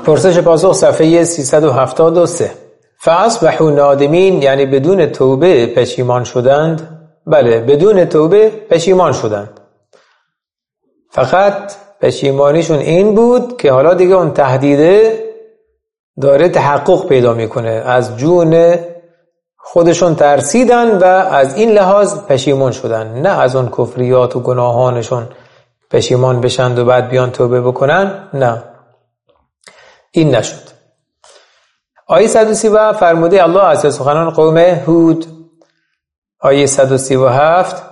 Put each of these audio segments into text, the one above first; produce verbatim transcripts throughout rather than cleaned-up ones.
پرسش پاسخ صفحه سیصد و هفتاد و سه. فاصبحوا نادمین یعنی بدون توبه پشیمان شدند. بله، بدون توبه پشیمان شدند. فقط پشیمانیشون این بود که حالا دیگه اون تهدیده داره تحقق پیدا میکنه، از جون خودشون ترسیدن و از این لحاظ پشیمان شدن، نه از اون کفریات و گناهانشون پشیمان بشند و بعد بیان توبه بکنن. نه، این نشد. آیه صد و سی و هفت فرموده الله از سخنان قوم هود. آیه صد و سی و هفت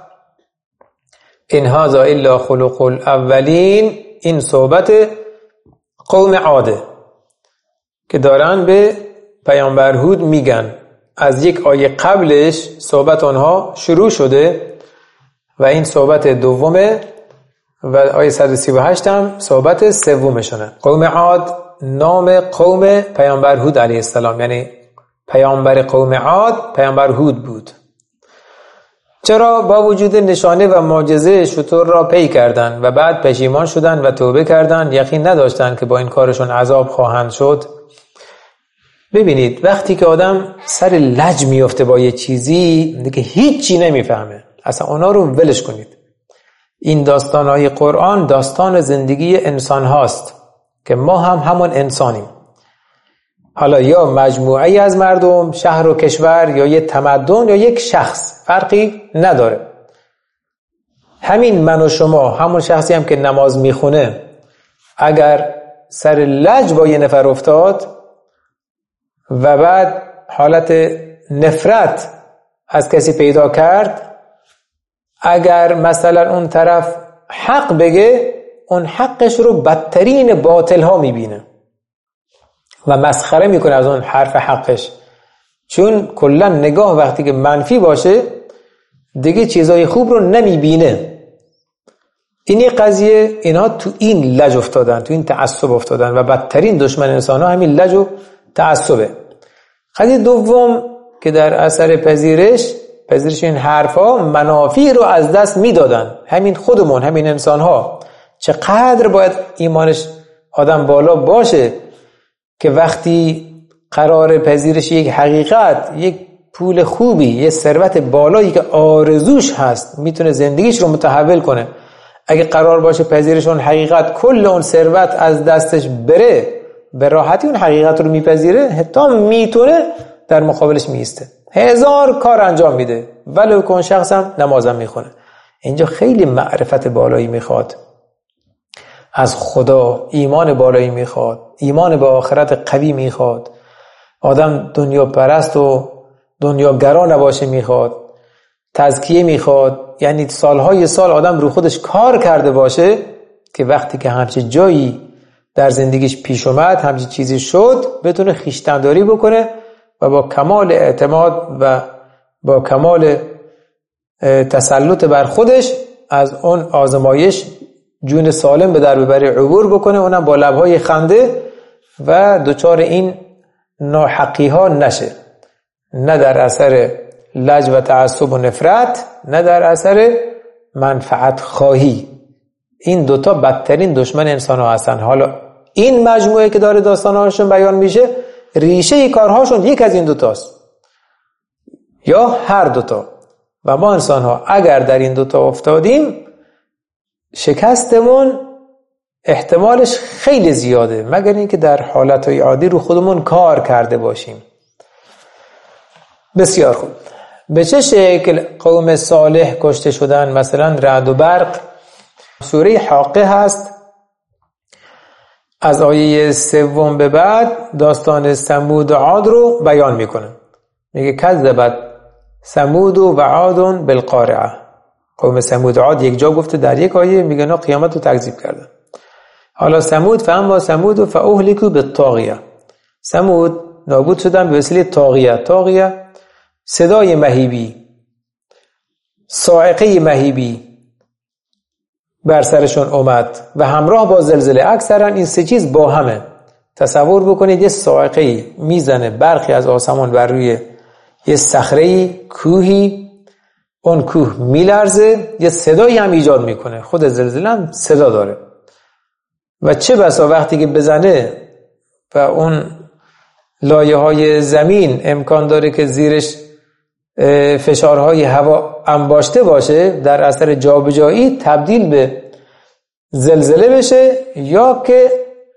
ان هذا الا خلق الاولین، این صحبت قوم عاده که دارن به پیامبر هود میگن. از یک آیه قبلش صحبت آنها شروع شده و این صحبت دومه و آیه صد و سی و هشت هم صحبت سومشونه. قوم عاد نام قوم پیامبر هود علیه السلام، یعنی پیامبر قوم عاد پیامبر هود بود. چرا با وجود نشانه و معجزه شتر را پی کردند و بعد پشیمان شدند و توبه کردند، یقین نداشتند که با این کارشون عذاب خواهند شد. ببینید وقتی که آدم سر لج میفته با یه چیزی دیگه هیچی نمیفهمه، اصلا اونا رو ولش کنید. این داستانهای قرآن داستان زندگی انسان هاست که ما هم همون انسانیم، حالا یا مجموعی از مردم، شهر و کشور، یا یه تمدن، یا یک شخص، فرقی نداره. همین من و شما، همون شخصی هم که نماز میخونه، اگر سر لج با یه نفر افتاد و بعد حالت نفرت از کسی پیدا کرد، اگر مثلا اون طرف حق بگه، اون حقش رو بدترین باطل ها میبینه و مسخره میکنه از اون حرف حقش، چون کلا نگاه وقتی که منفی باشه دیگه چیزای خوب رو نمیبینه. اینی قضیه، اینا تو این لج افتادن، تو این تعصب افتادن و بدترین دشمن انسان ها همین لج و تعصبه. قضیه دوم که در اثر پذیرش پذیرش این حرفا منافع رو از دست میدادن. همین خودمون، همین انسان ها چقدر باید ایمانش آدم بالا باشه که وقتی قرار پذیرش یک حقیقت، یک پول خوبی، یک ثروت بالایی که آرزوش هست، میتونه زندگیش رو متحول کنه، اگه قرار باشه پذیرش اون حقیقت کل اون ثروت از دستش بره، به راحتی اون حقیقت رو میپذیره، حتی میتونه در مقابلش میسته، هزار کار انجام میده، ولو کن شخص هم نمازم میخونه. اینجا خیلی معرفت بالایی میخواد از خدا، ایمان بالایی میخواد، ایمان به آخرت قوی میخواد، آدم دنیا پرست و دنیا گرا نباشه میخواد، تزکیه میخواد، یعنی سالهای سال آدم رو خودش کار کرده باشه که وقتی که همچه جایی در زندگیش پیش اومد، همچه چیزی شد، بتونه خویشتن‌داری بکنه و با کمال اعتماد و با کمال تسلط بر خودش از اون آزمایش جون سالم به در ببره، عبور بکنه، اونم با لبهای خنده و دوچار این ناحقی ها نشه، نه در اثر لج و تعصب و نفرت، نه در اثر منفعت خواهی. این دوتا بدترین دشمن انسان ها هستن. حالا این مجموعه که داره داستانهاشون بیان میشه، ریشه کارهاشون یک از این دوتاست یا هر دوتا، و ما انسان ها اگر در این دوتا افتادیم شکستمون احتمالش خیلی زیاده، مگر اینکه در حالتهای عادی رو خودمون کار کرده باشیم. بسیار خوب. به چه شکل قوم صالح کشته شدن؟ مثلا رعد و برق. سوره حاقه هست، از آیه سوم به بعد داستان ثمود و عاد رو بیان میکنه. میگه کذبت ثمود و عاد بالقارعه. قوم ثمود و عاد یک جا گفته، در یک آیه میگه نه قیامت رو تکذیب کردن. حالا ثمود، فاما ثمود فاهلكوا بالطاغیه. ثمود نابود شدن به وسیله طاغیه. طاغیه صدای مهیبی، صاعقه مهیبی بر سرشون اومد و همراه با زلزله. اکثرا این سه چیز با همه. تصور بکنید یه صاعقه میزنه، برخی از آسمان بر روی یه صخره کوهی، اون کوه میلرزه، یه صدایی هم ایجاد میکنه، خود زلزله هم صدا داره. و چه بسا وقتی که بزنه و اون لایه های زمین امکان داره که زیرش فشارهای هوا انباشته باشه، در اثر جابجایی تبدیل به زلزله بشه یا که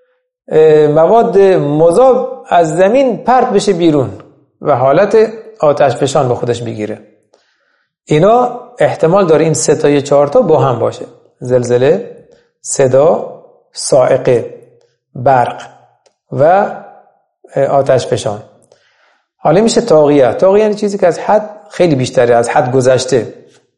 مواد مذاب از زمین پرت بشه بیرون و حالت آتش فشان به خودش بگیره. اینا احتمال داره این سه تا یا چهار تا با هم باشه: زلزله، صدا، صاعقه، برق و آتش فشان. حالا میشه طاغیه. طاغیه یعنی چیزی که از حد خیلی بیشتره، از حد گذشته.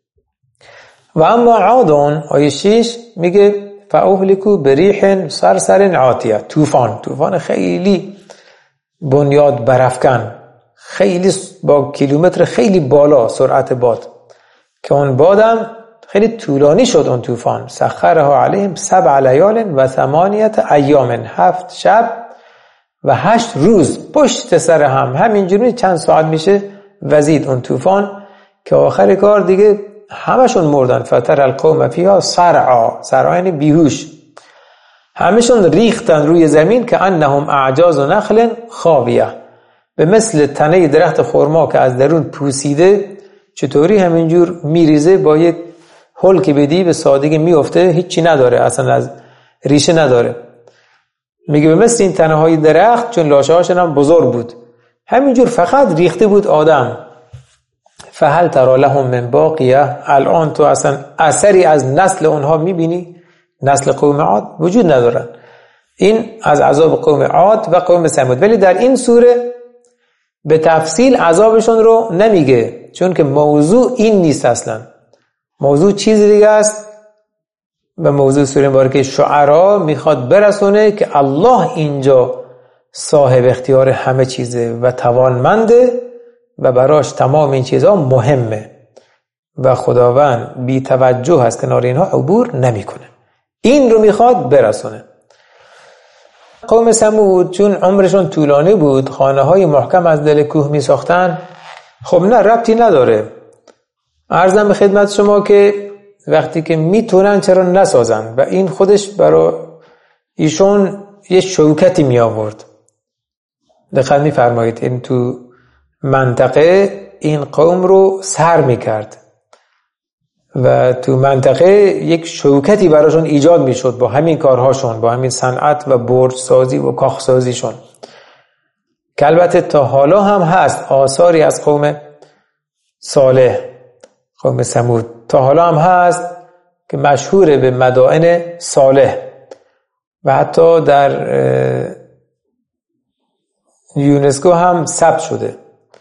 و اما عادون آیه شش میگه فاهلکوا بریح صرصر عاتیه، طوفان، طوفان خیلی بنیاد برافکن، خیلی با کیلومتر خیلی بالا سرعت باد، که اون بادم خیلی طولانی شد. اون طوفان سخرها علیهم سبع لیال و ثمانیت ایام، هفت شب و هشت روز پشت سر هم، همینجوری چند ساعت میشه وزید اون طوفان که آخر کار دیگه همشون مردن. فتر القوم فیها صرعا، صرعا یعنی بیهوش، همشون ریختن روی زمین که انهم اعجاز نخل خاویه، به مثل تنه درخت خرما که از درون پوسیده، چطوری همینجور میریزه، با یک هل که بدی به سادگی میفته، هیچی نداره، اصلا از ریشه نداره. میگه به مثل این تنه های درخت، چون لاشه هاشون هم بزرگ بود، همینجور فقط ریخته بود آدم. فهل ترى لهم من باقیه، الان تو اصلا اثری از نسل اونها میبینی؟ نسل قوم عاد وجود ندارن. این از عذاب قوم عاد و قوم ثمود. ولی در این سوره به تفصیل عذابشون رو نمیگه، چون که موضوع این نیست، اصلا موضوع چیز دیگه است. و موضوع سوره مبارکه شعرا میخواد برسونه که الله اینجا صاحب اختیار همه چیزه و توانمنده و براش تمام این چیزها مهمه و خداوند بی توجه از کنار اینها عبور نمیکنه. این رو میخواد برسونه. قوم ثمود چون عمرشون طولانی بود، خانه های محکم از دل کوه می ساختن. خب نه، ربطی نداره. عرضم به خدمت شما که وقتی که میتونن چرا نسازن، و این خودش برای ایشون یه شوکتی می آورد. دقت می فرمایید، این تو منطقه این قوم رو سر می کرد و تو منطقه یک شوکتی براشون ایجاد می شد با همین کارهاشون، با همین صنعت و برج سازی و کاخ سازیشون، که البته تا حالا هم هست آثاری از قوم صالح، قوم ثمود تا حالا هم هست که مشهور به مدائن صالح و حتی در یونسکو هم ثبت شده،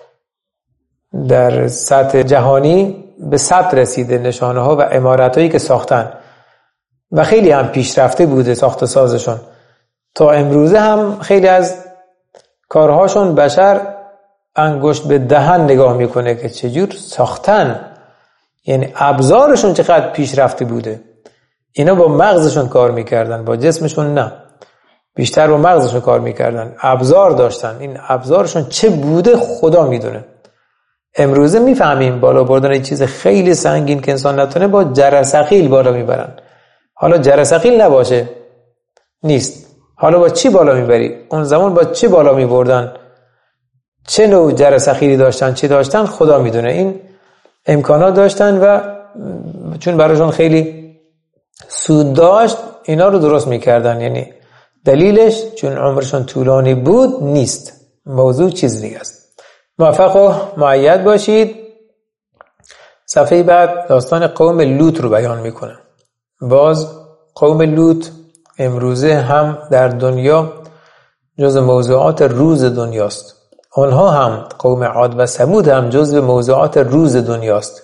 در سطح جهانی به ثبت رسیده نشانه ها و عمارت هایی که ساختن و خیلی هم پیشرفته بوده ساخت سازشون. تا امروزه هم خیلی از کارهاشون بشر انگشت به دهن نگاه میکنه که چجور ساختن، یعنی ابزارشون چقدر پیشرفته بوده. اینا با مغزشون کار میکردن، با جسمشون نه، بیشتر با مغزشون کار میکردن، ابزار داشتن. این ابزارشون چه بوده خدا میدونه. امروزه میفهمیم بالا بردن این چیز خیلی سنگین که انسان نتونه، با جرثقیل بالا میبرن. حالا جرثقیل نباشه نیست، حالا با چی بالا میبری؟ اون زمان با چی بالا میبردن؟ چه نوع جرثقیلی داشتن، چی داشتن خدا میدونه. این امکانات داشتن و چون براشون خیلی سود داشت اینا رو درست میکردن. یعنی دلیلش چون عمرشون طولانی بود نیست، موضوع چیز دیگه است. موفق و مؤید باشید. صفحه بعد داستان قوم لوط رو بیان میکنه. باز قوم لوط امروزه هم در دنیا جز موضوعات روز دنیاست. اونها هم قوم عاد و ثمود هم جز موضوعات روز دنیاست.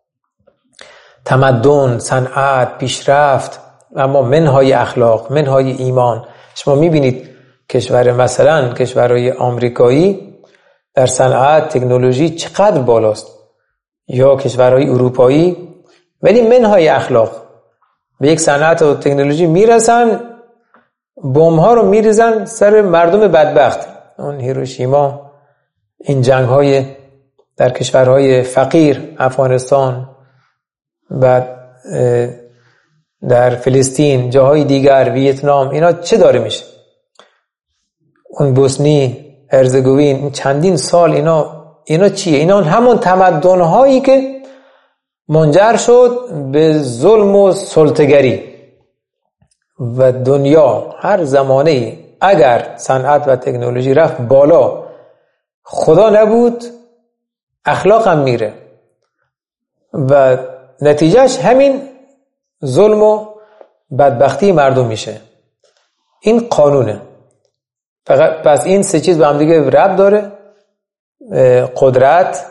تمدن، صنعت، پیشرفت، اما منهای اخلاق، منهای ایمان. شما میبینید کشور مثلا کشورهای آمریکایی در صنعت، تکنولوژی چقدر بالاست، یا کشورهای اروپایی، ولی منهای اخلاق به یک صنعت و تکنولوژی میرسن، بمب ها رو میریزن سر مردم بدبخت. اون هیروشیما، این جنگ های در کشورهای فقیر، افغانستان، بعد در فلسطین، جاهای دیگر، ویتنام، اینا چه داره میشه؟ اون بوسنی هرزگوین، این چندین سال اینا اینا چیه؟ اینا همون تمدن‌هایی که منجر شد به ظلم و سلطه‌گری. و دنیا هر زمانه‌ای اگر صنعت و تکنولوژی رفت بالا، خدا نبود، اخلاق هم میره و نتیجهش همین ظلم و بدبختی مردم میشه. این قانونه. فقط پس این سه چیز به هم دیگه ربط داره: قدرت،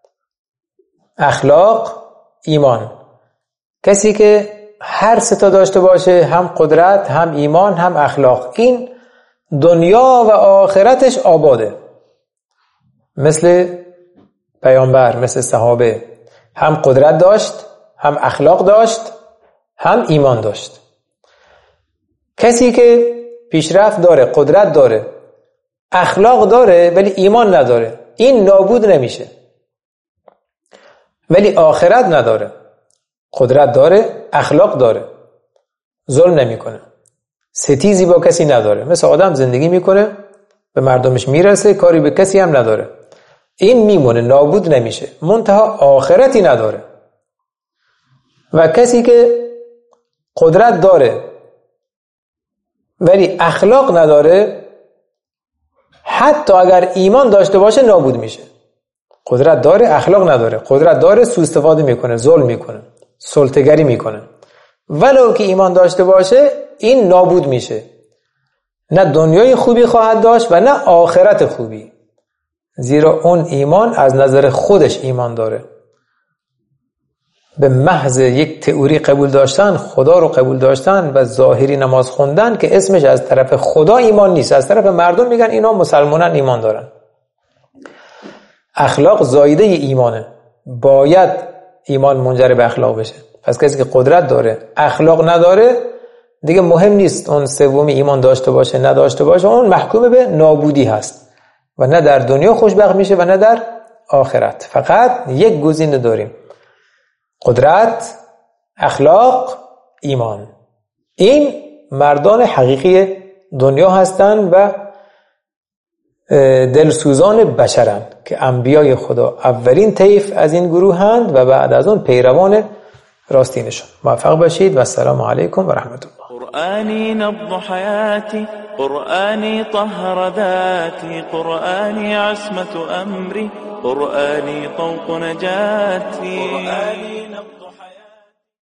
اخلاق، ایمان. کسی که هر سه تا داشته باشه، هم قدرت، هم ایمان، هم اخلاق، این دنیا و آخرتش آباده. مثل پیامبر، مثل صحابه، هم قدرت داشت، هم اخلاق داشت، هم ایمان داشت. کسی که پیشرفت داره، قدرت داره، اخلاق داره ولی ایمان نداره، این نابود نمیشه. ولی آخرت نداره، قدرت داره، اخلاق داره، ظلم نمیکنه، ستیزی با کسی نداره، مثل آدم زندگی میکنه، به مردمش میرسه، کاری به کسی هم نداره، این میمونه، نابود نمیشه، منتها آخرتی نداره. و کسی که قدرت داره ولی اخلاق نداره، حتی اگر ایمان داشته باشه نابود میشه. قدرت داره، اخلاق نداره. قدرت داره، سوء استفاده میکنه، ظلم میکنه، سلطه‌گری میکنه. ولو که ایمان داشته باشه، این نابود میشه. نه دنیای خوبی خواهد داشت و نه آخرت خوبی، زیرا اون ایمان از نظر خودش ایمان داره. به محض یک تئوری قبول داشتن، خدا رو قبول داشتن و ظاهری نماز خوندن که اسمش از طرف خدا ایمان نیست، از طرف مردم میگن اینا مسلمانن، ایمان دارن. اخلاق زایده ایمانه، باید ایمان منجر به اخلاق بشه. پس کسی که قدرت داره، اخلاق نداره، دیگه مهم نیست اون سومی ایمان داشته باشه نداشته باشه، اون محکوم به نابودی هست و نه در دنیا خوشبخت میشه و نه در آخرت. فقط یک گزینه داریم: قدرت، اخلاق، ایمان. این مردان حقیقی دنیا هستند و دلسوزان بشرن که انبیای خدا اولین طیف از این گروه هند و بعد از اون پیروان راستینشون. موفق باشید و السلام علیکم و رحمت الله. قرآني نبض حياتي، قرآني طهر ذاتي، قرآني عصمة أمري، قرآني طوق نجاتي.